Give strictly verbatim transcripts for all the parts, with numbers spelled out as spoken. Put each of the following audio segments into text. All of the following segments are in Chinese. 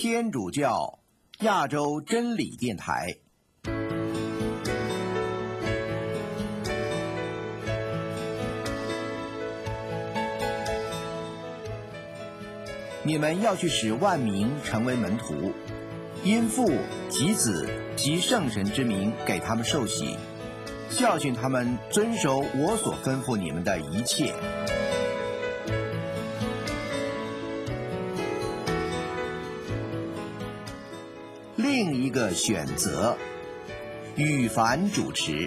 天主教亚洲真理电台。你们要去使万民成为门徒，因父及子及圣神之名给他们受洗，教训他们遵守我所吩咐你们的一切。另一个选择，羽凡主持。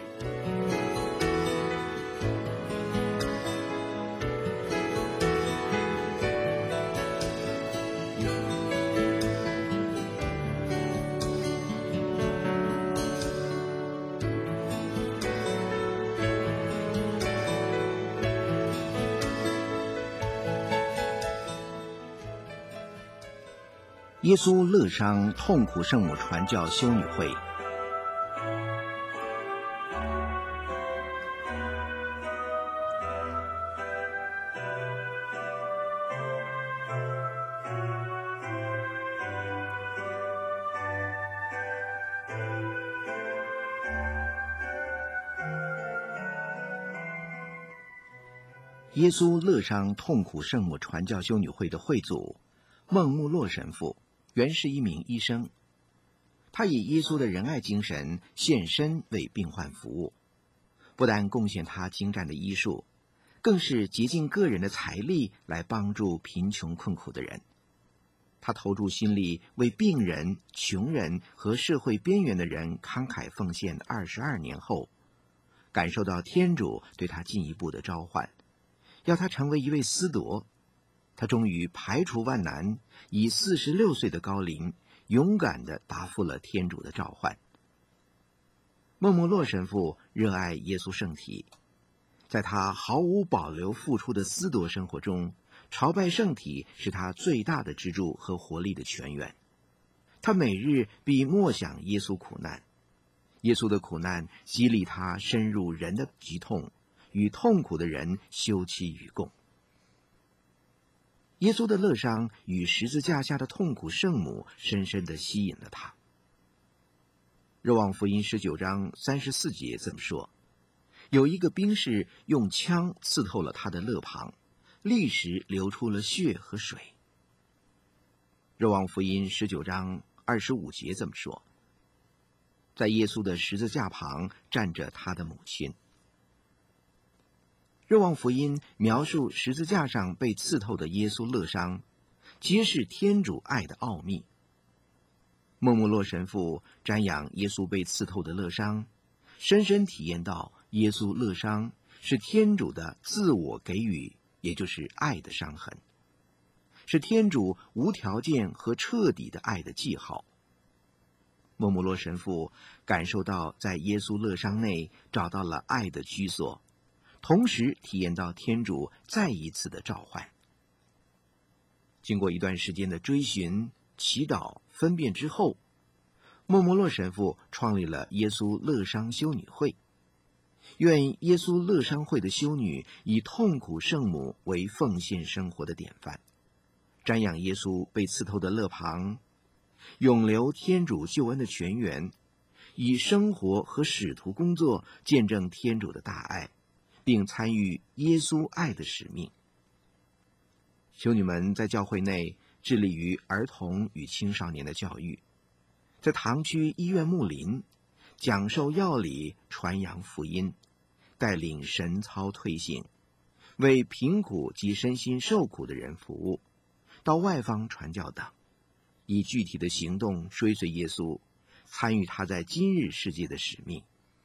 耶稣乐伤痛苦圣母传教修女会。耶稣乐伤痛苦圣母传教修女会的会祖孟穆洛神父原是一名医生，他以耶稣的仁爱精神献身为病患服务，不但贡献他精湛的医术，更是竭尽个人的财力来帮助贫穷困苦的人。他投注心力为病人、穷人和社会边缘的人慷慨奉献二十二年后，感受到天主对他进一步的召唤，要他成为一位司铎。他终于排除万难，以四十六岁的高龄，勇敢地答复了天主的召唤。孟穆洛神父热爱耶稣圣体，在他毫无保留付出的司铎生活中，朝拜圣体是他最大的支柱和活力的泉源。他每日必默想耶稣苦难，耶稣的苦难激励他深入人的疾痛，与痛苦的人休戚与共。耶稣的乐伤与十字架下的痛苦圣母深深地吸引了他。若望福音十九章三十四节这么说：有一个兵士用枪刺透了他的肋旁，立时流出了血和水。若望福音十九章二十五节这么说：在耶稣的十字架旁站着他的母亲。若望福音描述十字架上被刺透的耶稣乐伤，揭示天主爱的奥秘。孟穆洛神父瞻仰耶稣被刺透的乐伤，深深体验到耶稣乐伤是天主的自我给予，也就是爱的伤痕，是天主无条件和彻底的爱的记号。孟穆洛神父感受到在耶稣乐伤内找到了爱的居所，同时体验到天主再一次的召唤。经过一段时间的追寻、祈祷、分辨之后，孟穆洛神父创立了耶稣乐伤修女会，愿耶稣乐伤会的修女以痛苦圣母为奉献生活的典范，瞻仰耶稣被刺透的肋旁，永留天主救恩的泉源，以生活和使徒工作见证天主的大爱，并参与耶稣爱的使命。修女们在教会内致力于儿童与青少年的教育，在堂区医院牧灵，讲授药理，传扬福音，带领神操退信，为贫苦及身心受苦的人服务，到外方传教等，以具体的行动追随耶稣，参与他在今日世界的使命。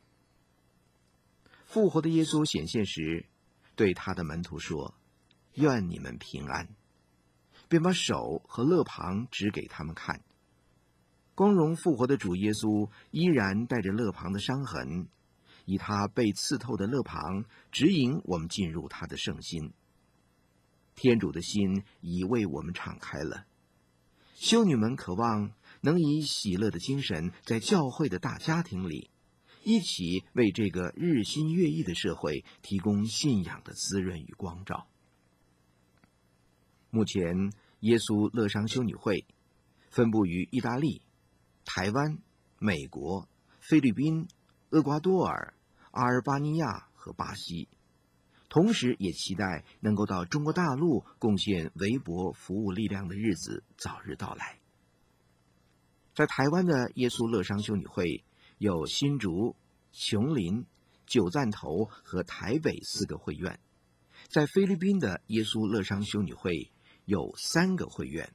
复活的耶稣显现时，对他的门徒说：愿你们平安，便把手和肋旁指给他们看。光荣复活的主耶稣依然带着肋旁的伤痕，以他被刺透的肋旁指引我们进入他的圣心。天主的心已为我们敞开了。修女们渴望能以喜乐的精神，在教会的大家庭里，一起为这个日新月异的社会提供信仰的滋润与光照。目前，耶稣乐伤修女会分布于意大利、台湾、美国、菲律宾、厄瓜多尔、阿尔巴尼亚和巴西，同时也期待能够到中国大陆贡献微薄服务力量的日子早日到来。在台湾的耶稣乐商修女会有新竹、琼林、九赞头和台北四个会院，在菲律宾的耶稣乐商修女会有三个会院。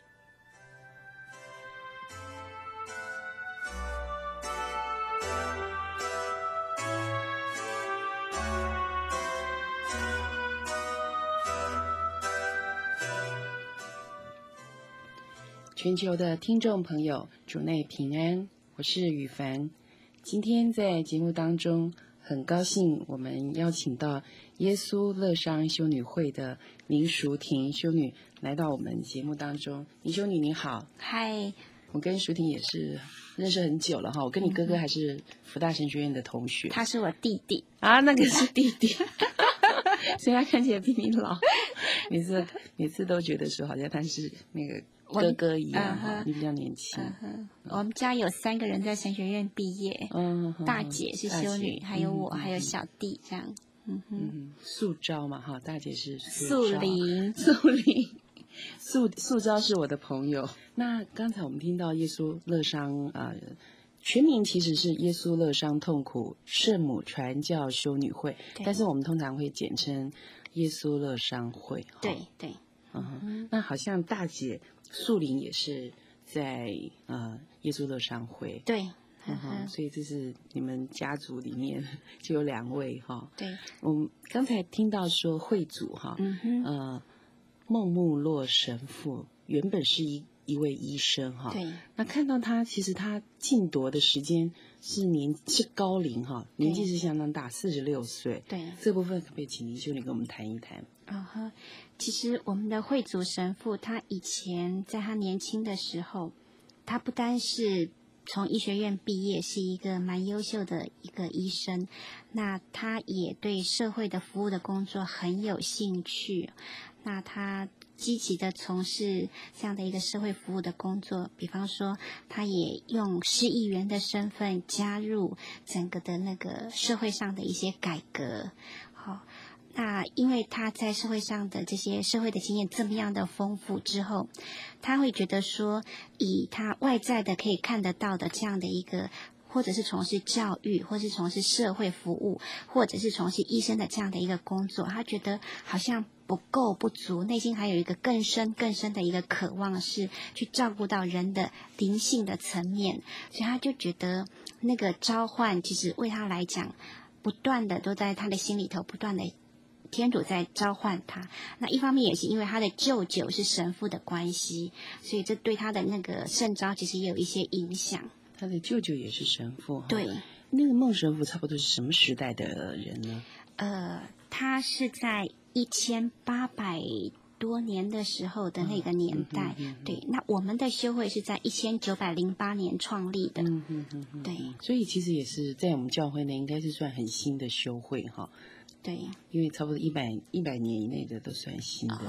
全球的听众朋友，主内平安，我是雨凡。今天在节目当中，很高兴我们邀请到耶稣乐商修女会的林淑婷修女来到我们节目当中。林修女你好。 嗨， 我跟淑婷也是认识很久了哈，我跟你哥哥还是福大神学院的同学。 他是我弟弟啊，那个是弟弟，所以他看起来比你老。每次每次都觉得说好像他是那个哥哥一样哈，你比较年轻。 嗯、我们家有三个人在神学院毕业，嗯，大姐是修女，还有我，嗯、还有小弟这样。嗯哼， 嗯素昭嘛哈，大姐是素玲， 素玲，素素昭是我的朋友。那刚才我们听到耶稣乐商啊、呃，全名其实是耶稣乐商痛苦圣母传教修女会，但是我们通常会简称耶稣乐商会。 对对。 嗯，那好像大姐素玲也是在呃耶稣乐商会， 对， 嗯哼，所以这是你们家族里面就有两位哈。 对， 我们刚才听到说会主哈，嗯哼，呃，孟木洛神父原本是一一位医生哈， 对， 那看到他其实他禁夺的时间是年是高龄哈，年纪是相当大，四十六岁， 对， 这部分可不可以请林修女跟我们谈一谈？ 嗯哼，其实我们的会主神父，他以前在他年轻的时候，他不单是从医学院毕业，是一个蛮优秀的一个医生，那他也对社会的服务的工作很有兴趣，那他积极的从事这样的一个社会服务的工作，比方说，他也用市议员的身份加入整个的那个社会上的一些改革，好。那因为他在社会上的这些社会的经验这么样的丰富之后，他会觉得说，以他外在的可以看得到的这样的一个，或者是从事教育，或是从事社会服务，或者是从事医生的这样的一个工作，他觉得好像不够不足，内心还有一个更深更深的一个渴望，是去照顾到人的灵性的层面，所以他就觉得那个召唤其实为他来讲，不断的都在他的心里头不断的。天主在召唤他，那一方面也是因为他的舅舅是神父的关系，所以这对他的那个圣召其实也有一些影响。 他的舅舅也是神父， 对， 那个孟神父差不多是什么时代的人呢？ 呃，他是在一千八百多年的时候的那个年代，嗯嗯嗯嗯、对。那我们的修会是在一千九百零八年创立的，嗯嗯嗯嗯、对。 所以其实也是在我们教会内应该是算很新的修会哈。 对， 因为差不多一百一百年以内的都算新的，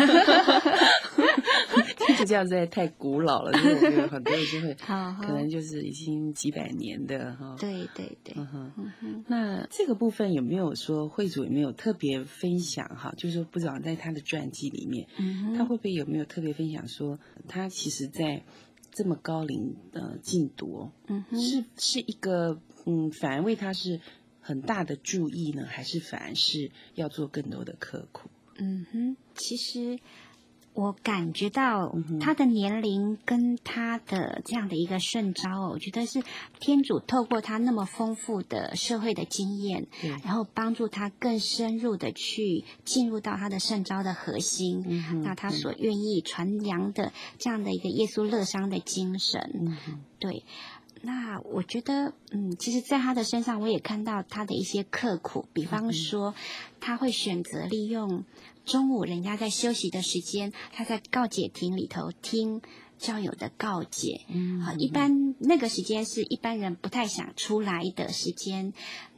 天主教实在太古老了，所以我觉得很多就会可能就是已经几百年的哈。 对对对，嗯哼，嗯哼。那这个部分有没有说会主有没有特别分享哈？就是说不知道在他的传记里面，嗯、他会不会有没有特别分享说他其实在这么高龄的禁夺，嗯哼，是是一个嗯，反而为他是。很大的注意呢，还是反而是要做更多的刻苦？ 嗯哼，其实我感觉到他的年龄跟他的这样的一个圣召，我觉得是天主透过他那么丰富的社会的经验，然后帮助他更深入的去进入到他的圣召的核心。嗯、那他所愿意传扬的这样的一个耶稣乐商的精神，嗯、对。那我觉得，嗯，其实在他的身上，我也看到他的一些刻苦。比方说，他会选择利用中午人家在休息的时间，他在告解亭里头听教友的告解。嗯，好，一般那个时间是一般人不太想出来的时间。那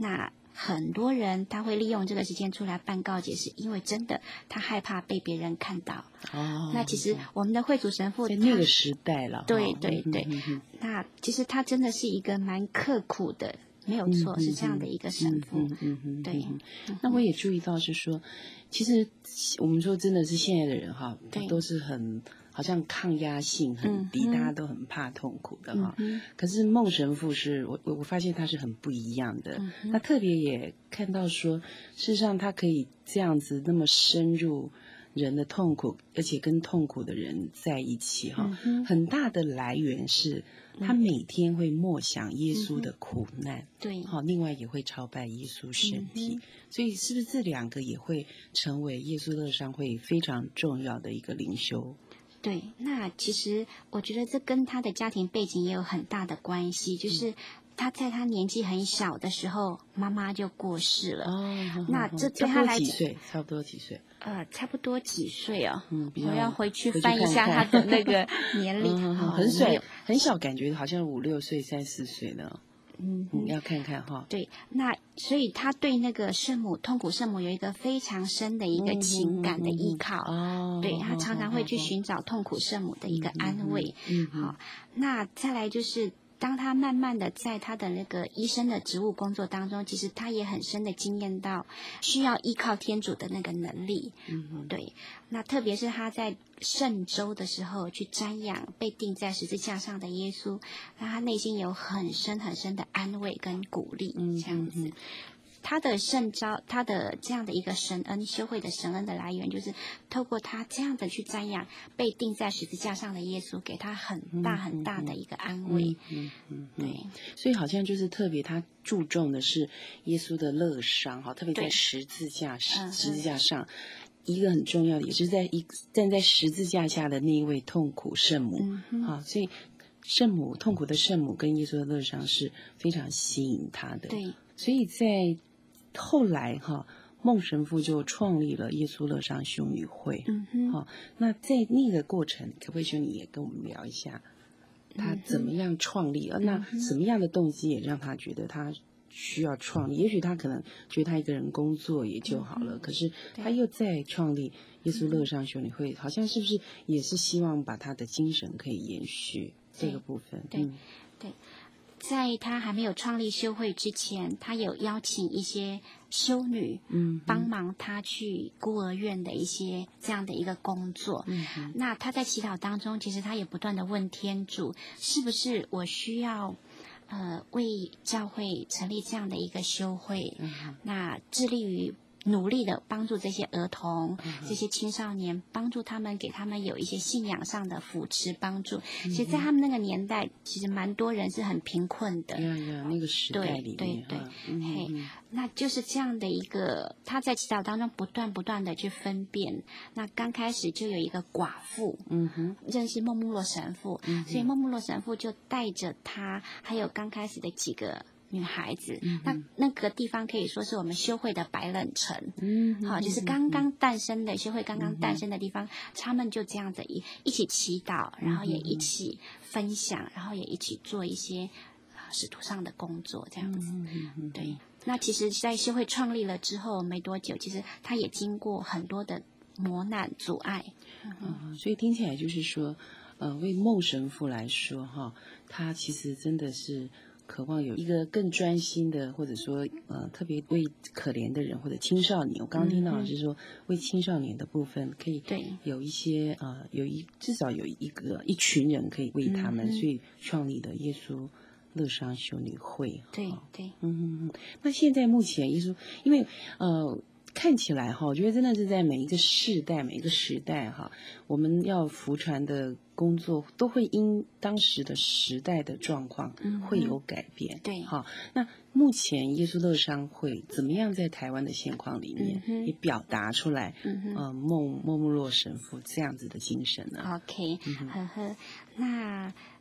很多人他会利用这个时间出来办告解，是因为真的他害怕被别人看到。 哦， 那其实我们的慧主神父在那个时代了， 对对对， 嗯嗯、 那其实他真的是一个蛮刻苦的，没有错， 嗯、 是这样的一个神父。 嗯嗯嗯， 对、 嗯。那我也注意到是说，其实我们说真的是现在的人哈，都是很好像抗压性很低， 嗯、 大家都很怕痛苦的哈。 嗯、 可是孟神父是我我我发现他是很不一样的， 嗯、 他特别也看到说，事实上他可以这样子那么深入人的痛苦，而且跟痛苦的人在一起哈、 嗯， 很大的来源是他每天会默想耶稣的苦难， 嗯、对， 好，另外也会朝拜耶稣身体、嗯，所以是不是这两个也会成为耶稣乐商会非常重要的一个灵修？ 对，那其实我觉得这跟他的家庭背景也有很大的关系，就是他在他年纪很小的时候，妈妈就过世了。 哦， 那这对他来几岁？差不多几岁？ 呃，差不多几岁哦？ 嗯， 我要回去翻一下他的那个年龄， 嗯、 哦、 很小，很小，感觉好像五六岁、三四岁呢。 嗯, 嗯，要看看哈。 对，那所以他对那个圣母痛苦圣母有一个非常深的一个情感的依靠。 哦、嗯， 对，他常常会去寻找痛苦圣母的一个安慰。 嗯， 好，那再来就是。当他慢慢的在他的那个医生的职务工作当中，其实他也很深的经验到需要依靠天主的那个能力。 嗯， 对。那特别是他在圣周的时候去瞻仰被钉在十字架上的耶稣，让他内心有很深很深的安慰跟鼓励。 嗯， 这样子。嗯他的圣召，他的这样的一个神恩，修会的神恩的来源，就是透过他这样的去瞻仰被钉在十字架上的耶稣，给他很大很大的一个安慰。 嗯嗯， 对， 所以好像就是特别他注重的是耶稣的乐伤哈，特别在十字架十字架上。一个很重要的，也是在一站在十字架下的那一位痛苦圣母， 嗯啊，所以圣母痛苦的圣母跟耶稣的乐伤是非常吸引他的。 对， 所以在后来哈，孟神父就创立了耶稣乐商修女会。 嗯哼， 好，那在那个过程，可不可以说你也跟我们聊一下，他怎么样创立？ 嗯、 那什么样的动机也让他觉得他需要创立？也许他可能觉得他一个人工作也就好了， 嗯、 可是他又在创立耶稣乐商修女会，好像是不是也是希望把他的精神可以延续这个部分？ 对、 嗯、 对。在他还没有创立修会之前，他有邀请一些修女， 嗯， 帮忙他去孤儿院的一些这样的一个工作。 嗯， 那他在祈祷当中，其实他也不断的问天主，是不是我需要，呃，为教会成立这样的一个修会？ 嗯， 那致力于。努力的帮助这些儿童、 嗯、 这些青少年，帮助他们，给他们有一些信仰上的扶持帮助。嗯、其实，在他们那个年代，其实蛮多人是很贫困的。 呀呀，那个时代里面， 对对对， 嗯、 嘿，那就是这样的一个，他在祈祷当中不断不断的去分辨。那刚开始就有一个寡妇， 嗯哼， 认识孟木洛神父， 嗯、 所以孟木洛神父就带着他，还有刚开始的几个。女孩子， 嗯、 那那个地方可以说是我们修会的白冷城， 嗯， 好，就是刚刚诞生的修会刚刚诞生的地方，嗯、他们就这样子一一起祈祷，然后也一起分享，然后也一起做一些使徒上的工作，这样子， 嗯、 对。那其实，在修会创立了之后没多久，其实他也经过很多的磨难阻碍， 嗯，所以听起来就是说，呃，为孟神父来说，哈，他其实真的是。渴望有一个更专心的，或者说呃特别为可怜的人或者青少年，我刚刚听到的是说、嗯、为青少年的部分可以有一些呃有一至少有一个一群人可以为他们， 嗯、 所以创立的耶稣乐商修女会。 对对， 嗯嗯嗯。那现在目前耶稣，因为呃。看起来哈，我觉得真的是在每一个世代、每一个时代哈，我们要福传的工作都会因当时的时代的状况会有改变。 嗯、对， 好，那目前耶稣乐商会怎么样在台湾的现况里面、 嗯、 也表达出来？ 嗯呃，孟孟木洛神父这样子的精神呢 ？OK，、嗯、呵呵，那。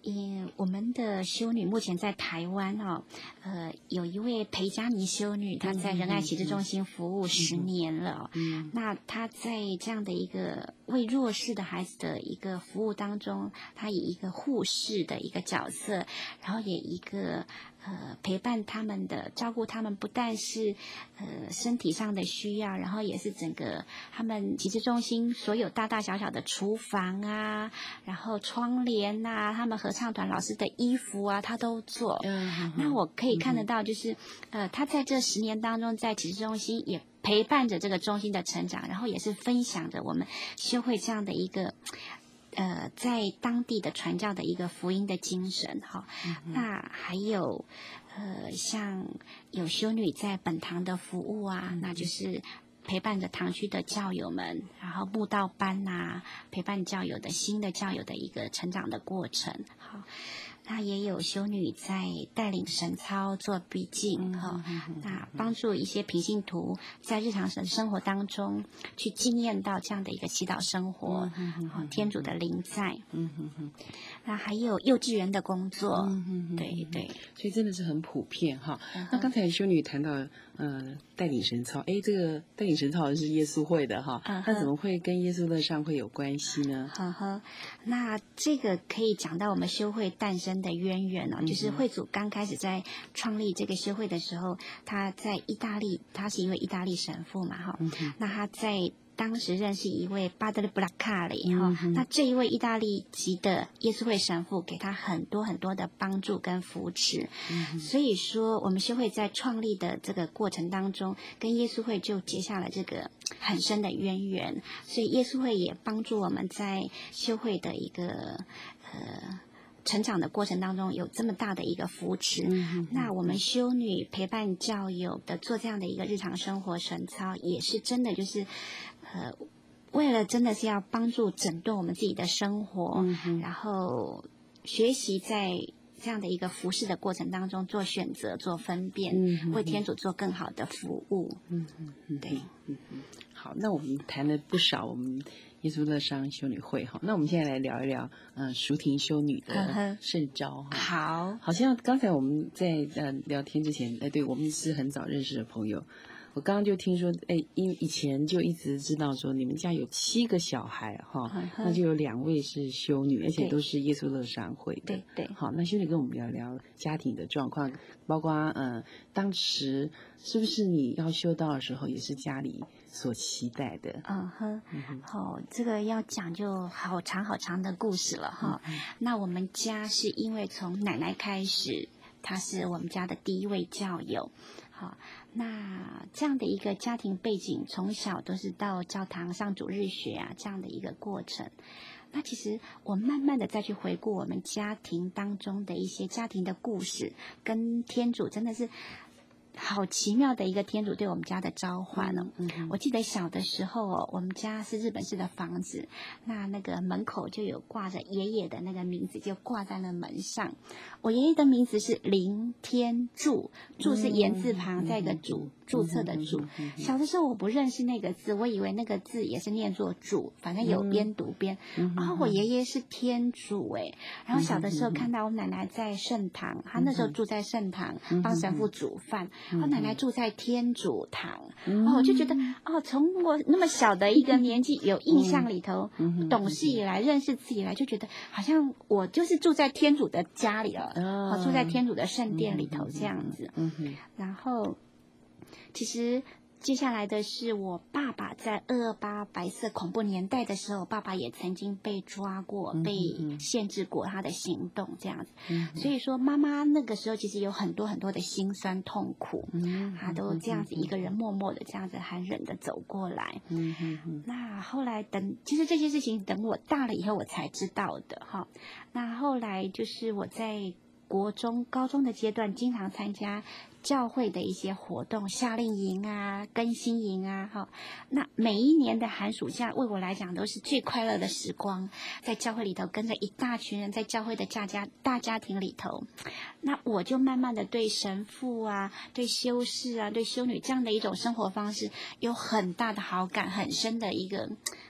嗯，我们的修女目前在台湾哦，呃，有一位裴佳妮修女，她在仁爱启智中心服务十年了。嗯，那她在这样的一个为弱势的孩子的一个服务当中，她以一个护士的一个角色，然后也一个呃陪伴他们的、照顾他们，不但是呃身体上的需要，然后也是整个他们启智中心所有大大小小的厨房啊，然后窗帘啊，他们合唱团老师的衣服啊，他都做。嗯，那我可以看得到，就是、嗯、呃，他在这十年当中，在启智中心也陪伴着这个中心的成长，然后也是分享着我们修会这样的一个。呃，在当地的传教的一个福音的精神哈、嗯，那还有呃，像有修女在本堂的服务啊，嗯、那就是陪伴着堂区的教友们，然后慕道班呐、啊，陪伴教友的新的教友的一个成长的过程。好，那也有修女在带领神操做笔记哈、嗯哦，那帮助一些平信徒在日常生活当中去经验到这样的一个祈祷生活，嗯哦、天主的临在。嗯哼哼，那还有幼稚园的工作，嗯哼哼，对对， 所以真的是很普遍哈。嗯、那刚才修女谈到呃带领神操，哎，这个带领神操是耶稣会的哈，嗯、那怎么会跟耶稣乐上会有关系呢？ 呵呵，那这个可以讲到我们修会诞生的渊源哦，就是会主刚开始在创立这个修会的时候，他在意大利，他是一位意大利神父嘛哈、嗯，那他在当时认识一位巴德利布拉卡里哈，那这一位意大利籍的耶稣会神父给他很多很多的帮助跟扶持，嗯、所以说我们修会在创立的这个过程当中，跟耶稣会就结下了这个很深的渊源，所以耶稣会也帮助我们在修会的一个呃。成长的过程当中有这么大的一个扶持、嗯、那我们修女陪伴教友的做这样的一个日常生活神操，也是真的就是呃，为了真的是要帮助整顿我们自己的生活、嗯、然后学习在这样的一个服侍的过程当中做选择做分辨、嗯、为天主做更好的服务。嗯嗯，对。 嗯嗯，好，那我们谈了不少我们耶稣乐商修女会哈，那我们现在来聊一聊，嗯、呃，淑婷修女的圣召哈。 好， 好像刚才我们在呃聊天之前，哎，对我们是很早认识的朋友。我刚刚就听说，哎，因为以前就一直知道说你们家有七个小孩哈，那就有两位是修女，而且都是耶稣乐商会的。 对对。 好，那修女跟我们聊聊家庭的状况，包括呃，当时是不是你要修道的时候也是家里所期待的？ 嗯哼，好、哦，这个要讲就好长好长的故事了哈、嗯。那我们家是因为从奶奶开始，她是我们家的第一位教友。好，那这样的一个家庭背景，从小都是到教堂上主日学啊，这样的一个过程。那其实我慢慢的再去回顾我们家庭当中的一些家庭的故事，跟天主真的是好奇妙的一个天主对我们家的召唤哦、嗯嗯、我记得小的时候哦，我们家是日本式的房子，那那个门口就有挂着爷爷的那个名字，就挂在了门上。我爷爷的名字是林天柱，柱是言字旁再一个注，注册的注。小的时候我不认识那个字，我以为那个字也是念作注，反正有边读边。然后我爷爷是天主哎，然后小的时候看到我奶奶在圣堂，她那时候住在圣堂帮神父煮饭。我奶奶住在天主堂，嗯、哦，我就觉得哦，从我那么小的一个年纪有印象里头，嗯、懂事以来，认识自己以来，就觉得好像我就是住在天主的家里了，哦，哦住在天主的圣殿里头这样子。嗯、然后，其实。接下来的是我爸爸在二二八白色恐怖年代的时候，爸爸也曾经被抓过，嗯、被限制过他的行动这样子。嗯、所以说妈妈那个时候其实有很多很多的辛酸痛苦，嗯、她都这样子一个人默默的这样子很忍的走过来。嗯、那后来等，其实这些事情等我大了以后我才知道的哈。那后来就是我在国中、高中的阶段，经常参加教会的一些活动，夏令营啊、更新营啊，哈。那每一年的寒暑假，为我来讲都是最快乐的时光，在教会里头跟着一大群人，在教会的家家大家庭里头，那我就慢慢的对神父啊、对修士啊、对修女这样的一种生活方式有很大的好感，很深的一个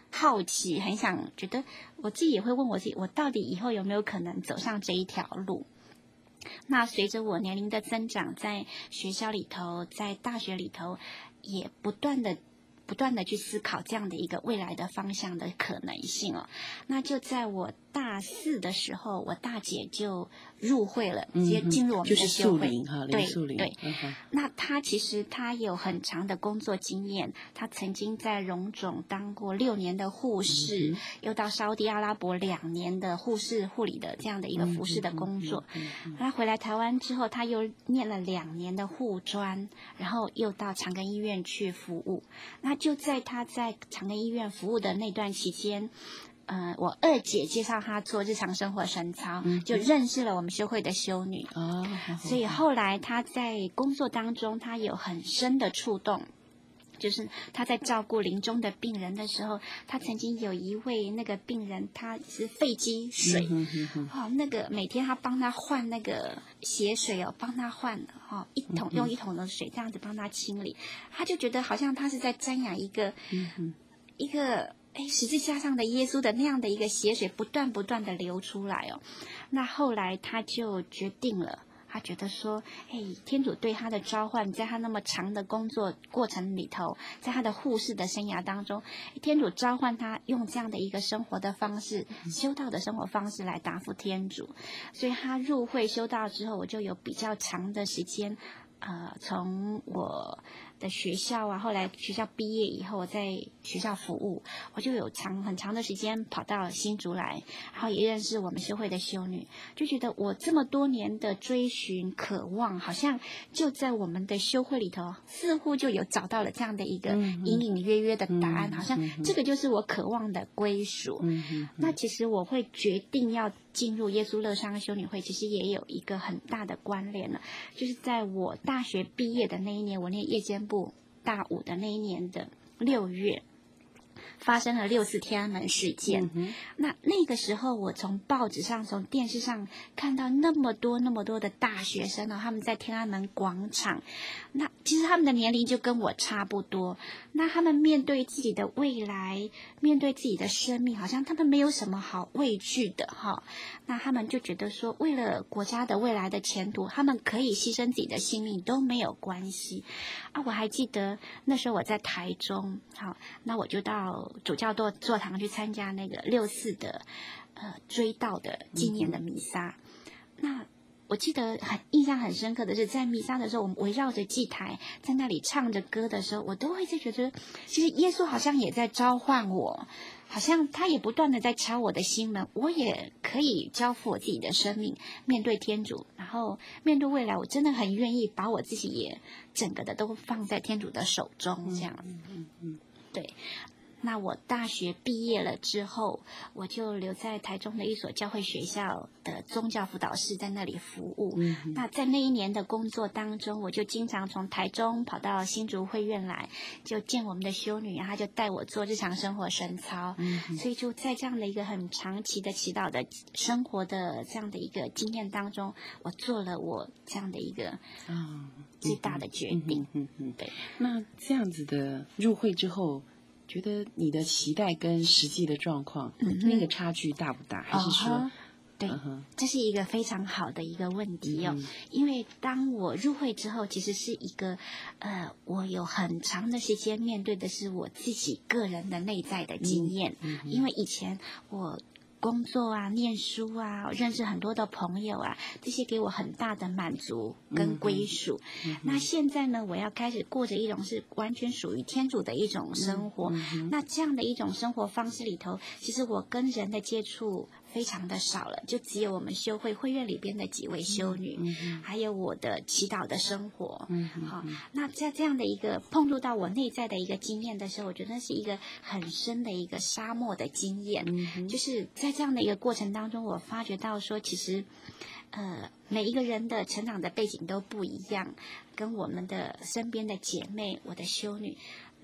好奇，很想觉得我自己也会问我自己，我到底以后有没有可能走上这一条路？那随着我年龄的增长，在学校里头，在大学里头，也不断的。不断的去思考这样的一个未来的方向的可能性哦，那就在我大四的时候，我大姐就入会了，直接进入我们的修会。 就是素龄哈，林素龄。 对对、嗯。那她其实她有很长的工作经验，她曾经在荣总当过六年的护士，嗯、又到沙烏地阿拉伯两年的护士护理的这样的一个服侍的工作。她、嗯、回来台湾之后，她又念了两年的护专，然后又到长庚医院去服务。那就在他在长庚医院服务的那段期间，呃，我二姐介绍他做日常生活神操，嗯、就认识了我们修会的修女。哦，所以后来他在工作当中，他有很深的触动。就是他在照顾临终的病人的时候，他曾经有一位那个病人，他是肺积水，嗯哼哼哼哦，那个每天他帮他换那个血水哦，帮他换哦一桶、嗯、用一桶的水这样子帮他清理，他就觉得好像他是在瞻仰一个、嗯、一个哎十字架上的耶稣的那样的一个血水不断不断的流出来哦，那后来他就决定了。他觉得说，哎，天主对他的召唤，在他那么长的工作过程里头，在他的护士的生涯当中，天主召唤他用这样的一个生活的方式，修道的生活方式来答复天主。所以他入会修道之后，我就有比较长的时间，呃，从我的学校啊，后来学校毕业以后，我在学校服务，我就有长很长的时间跑到新竹来，然后也认识我们修会的修女，就觉得我这么多年的追寻渴望，好像就在我们的修会里头，似乎就有找到了这样的一个隐隐约约的答案，嗯、好像这个就是我渴望的归属。嗯、那其实我会决定要进入耶稣乐商修女会，其实也有一个很大的关联了，就是在我大学毕业的那一年，我念夜间部大五的那一年的六月，发生了六四天安门事件。嗯、那那个时候，我从报纸上、从电视上看到那么多、那么多的大学生哦，他们在天安门广场。那其实他们的年龄就跟我差不多。那他们面对自己的未来，面对自己的生命，好像他们没有什么好畏惧的哈。那他们就觉得说，为了国家的未来的前途，他们可以牺牲自己的性命都没有关系啊！我还记得那时候我在台中，好，那我就到主教座座堂去参加那个六四的呃追悼的纪念的弥撒。嗯、那我记得很印象很深刻的是，在弥撒的时候，我们围绕着祭台在那里唱着歌的时候，我都会在觉得，其实耶稣好像也在召唤我。好像他也不断的在敲我的心门，我也可以交付我自己的生命，面对天主，然后面对未来，我真的很愿意把我自己也整个的都放在天主的手中，这样子。嗯嗯嗯，对。那我大学毕业了之后，我就留在台中的一所教会学校的宗教辅导室，在那里服务。嗯、那在那一年的工作当中，我就经常从台中跑到新竹会院来，就见我们的修女，然后就带我做日常生活神操。嗯、所以就在这样的一个很长期的祈祷的生活的这样的一个经验当中，我做了我这样的一个嗯最大的决定。嗯嗯嗯，对。 那这样子的入会之后，觉得你的期待跟实际的状况，嗯、那个差距大不大？还是说，哦、 对，嗯、这是一个非常好的一个问题哦。嗯、因为当我入会之后，其实是一个，呃，我有很长的时间面对的是我自己个人的内在的经验。嗯嗯、因为以前我工作啊、念书啊、认识很多的朋友啊，这些给我很大的满足跟归属。嗯嗯、那现在呢，我要开始过着一种是完全属于天主的一种生活。嗯嗯、那这样的一种生活方式里头，其实我跟人的接触非常的少了，就只有我们修会会院里边的几位修女，嗯嗯、还有我的祈祷的生活。嗯嗯、好，那在这样的一个碰触到我内在的一个经验的时候，我觉得是一个很深的一个沙漠的经验。嗯、就是在这样的一个过程当中，我发觉到说，其实，呃，每一个人的成长的背景都不一样，跟我们的身边的姐妹，我的修女。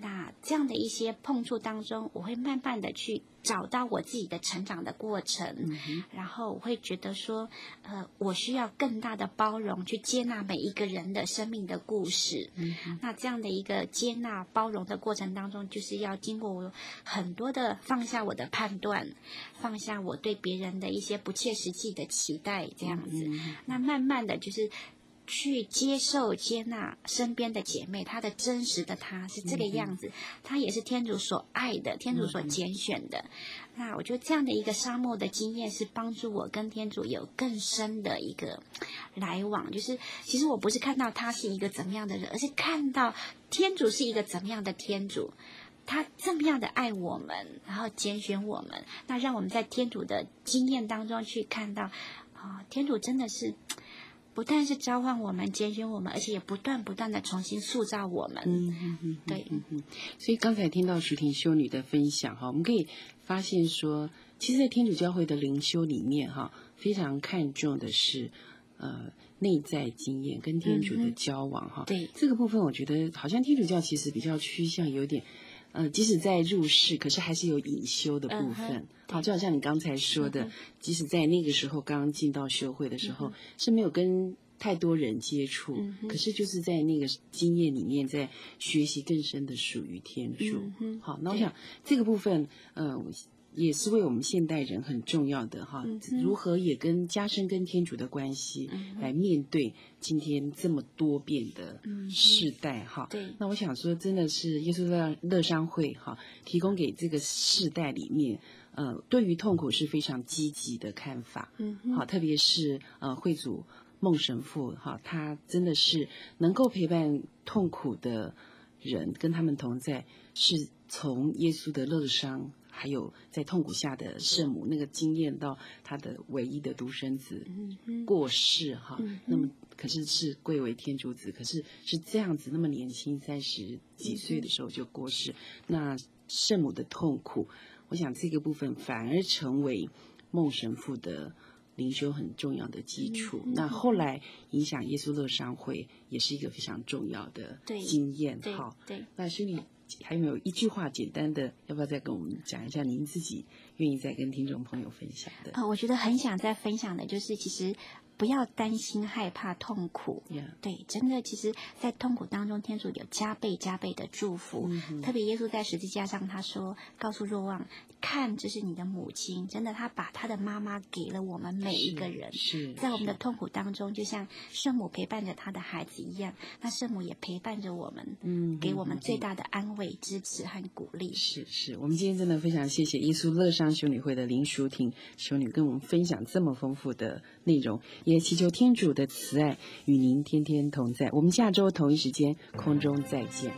那这样的一些碰触当中，我会慢慢的去找到我自己的成长的过程，嗯、然后我会觉得说，呃，我需要更大的包容，去接纳每一个人的生命的故事。嗯、那这样的一个接纳包容的过程当中，就是要经过我很多的放下我的判断，放下我对别人的一些不切实际的期待，这样子。嗯、那慢慢的就是去接受接纳身边的姐妹，她的真实的她是这个样子，她也是天主所爱的，天主所拣选的。那我觉得这样的一个沙漠的经验是帮助我跟天主有更深的一个来往，就是其实我不是看到他是一个怎么样的人，而是看到天主是一个怎么样的天主，他这么样的爱我们，然后拣选我们，那让我们在天主的经验当中去看到啊、呃，天主真的是不但是召唤我们、拣选我们，而且也不断不断的重新塑造我们。 嗯嗯嗯， 对。 嗯嗯。所以刚才听到淑婷修女的分享哈，我们可以发现说，其实，在天主教会的灵修里面哈，非常看重的是呃内在经验跟天主的交往哈。 嗯、对。 这个部分，我觉得好像天主教其实比较趋向有点。呃，即使在入世，可是还是有隐修的部分。好、uh-huh, 就好像你刚才说的， uh-huh. 即使在那个时候刚刚进到修会的时候， uh-huh. 是没有跟太多人接触， uh-huh. 可是就是在那个经验里面，在学习更深的属于天主。Uh-huh. 好，那我想这个部分，呃。也是为我们现代人很重要的哈、嗯，如何也跟加深跟天主的关系、嗯、来面对今天这么多变的世代哈、 嗯。对， 那我想说，真的是耶稣乐乐商会哈，提供给这个世代里面，呃，对于痛苦是非常积极的看法。嗯，好，特别是呃，会主孟神父哈，他真的是能够陪伴痛苦的人，跟他们同在，是从耶稣的乐伤。还有在痛苦下的圣母那个经验到他的唯一的独生子过世哈、嗯，那么可是是贵为天主子，可是是这样子那么年轻三十几岁的时候就过世，那圣母的痛苦，我想这个部分反而成为孟神父的灵修很重要的基础。嗯、那后来影响耶稣乐商会也是一个非常重要的经验。好， 对， 那修女。还有没有一句话简单的，要不要再跟我们讲一下您自己愿意再跟听众朋友分享的？ 啊、呃，我觉得很想再分享的就是，其实不要担心、害怕痛苦。 Yeah. 对，真的，其实，在痛苦当中，天主有加倍、加倍的祝福。嗯、特别耶稣在十字架上，他说：“告诉若望，看，这是你的母亲。”真的，他把他的妈妈给了我们每一个人。 是， 在我们的痛苦当中，就像圣母陪伴着他的孩子一样，那圣母也陪伴着我们，嗯，给我们最大的安慰、支持和鼓励。 是是，我们今天真的非常谢谢耶稣乐商修女会的林淑婷修女跟我们分享这么丰富的内容，也祈求天主的慈爱与您天天同在。我们下周同一时间空中再见。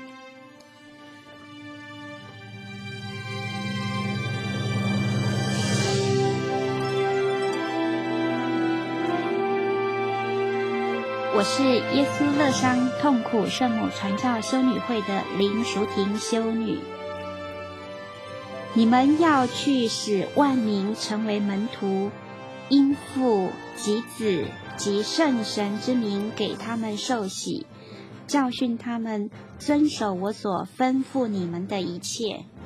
我是耶稣乐商痛苦圣母传教修女会的林淑婷修女。你们要去使万民成为门徒，因父及子及圣神之名给他们受洗，教训他们遵守我所吩咐你们的一切。